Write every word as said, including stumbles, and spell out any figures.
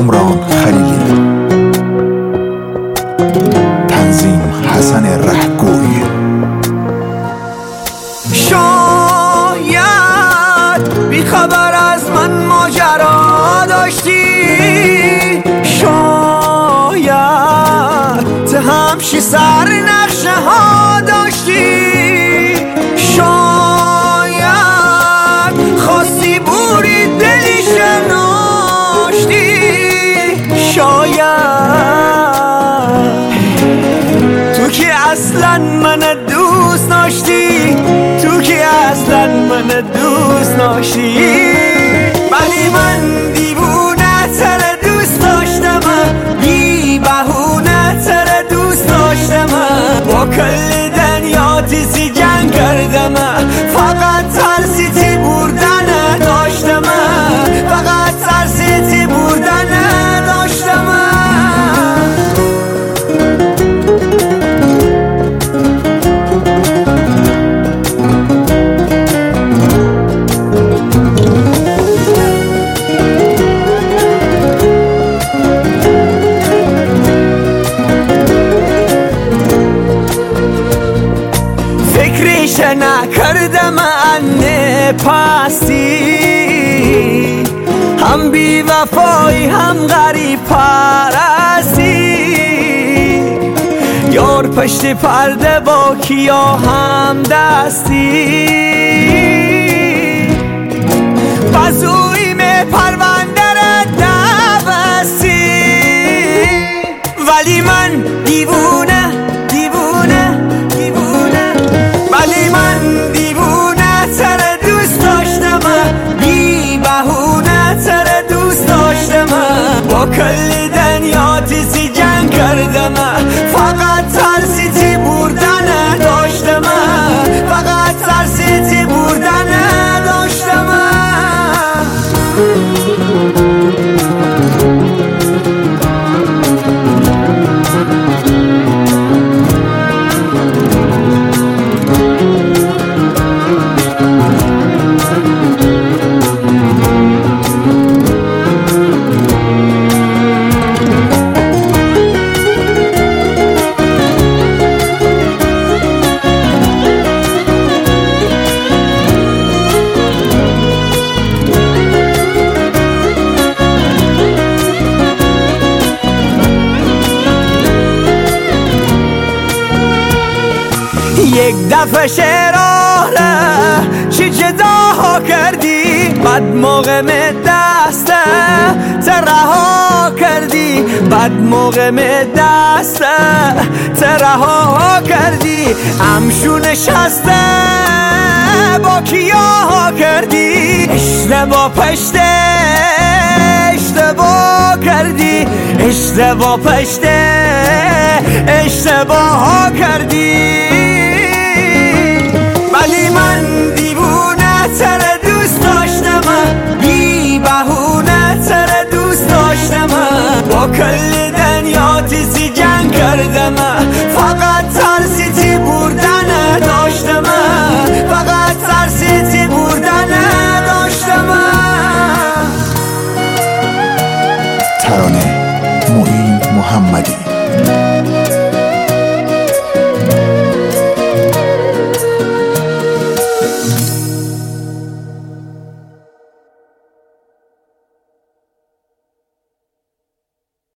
کامران خلیلی، تنظیم حسن رهگوی. شاید بی خبر از من ماجرا داشتی، شاید ته همشی سر نقشه ها داشتی، شاید خواستی بوری دلی شناشتی، شاید تو که اصلا من دوست داشتی، تو که اصلا من دوست داشتی، ولی من دیوونه تر دوست داشتم، بی بهونه تر دوست داشتم، با کل دنیا تیزی جنگ کردم، فقط ترسی تی بردن داشتم، فقط ترسی تی بردن داشتم. فکرش نکردم انه پستی، هم بی وفایی هم غریب پرستی، یار پشت پرده با کیا هم دستی، بازوی می پرونده را دبستی، ولی من دیوونه دیوونه دیوونه ولی من دیوونه تر دوست داشتم، بی بهونه تر دوست داشتم، با کل دنیا تیزی جنگ کردم، فقط ترسی تی بردن داشتم، فقط ترسی تی بردن داشتم. یک دفعه شراره چی جدا کردی، بعد موقع می دسته ترها کردی، بعد موقع می دسته ترها کردی، امشو نشسته با کیا کردی، اشتباه پشته اشتباه کردی، اشتباه پشته اشتباه کردی، ولی من دیوونه تر دوست داشتم، بی بهونه تر دوست داشتم، با کل دنیا تیزی جنگ کردم، فقط ترسی تی بردن داشتم، فقط ترسی تی بردن داشتم. ترانه معین محمدی.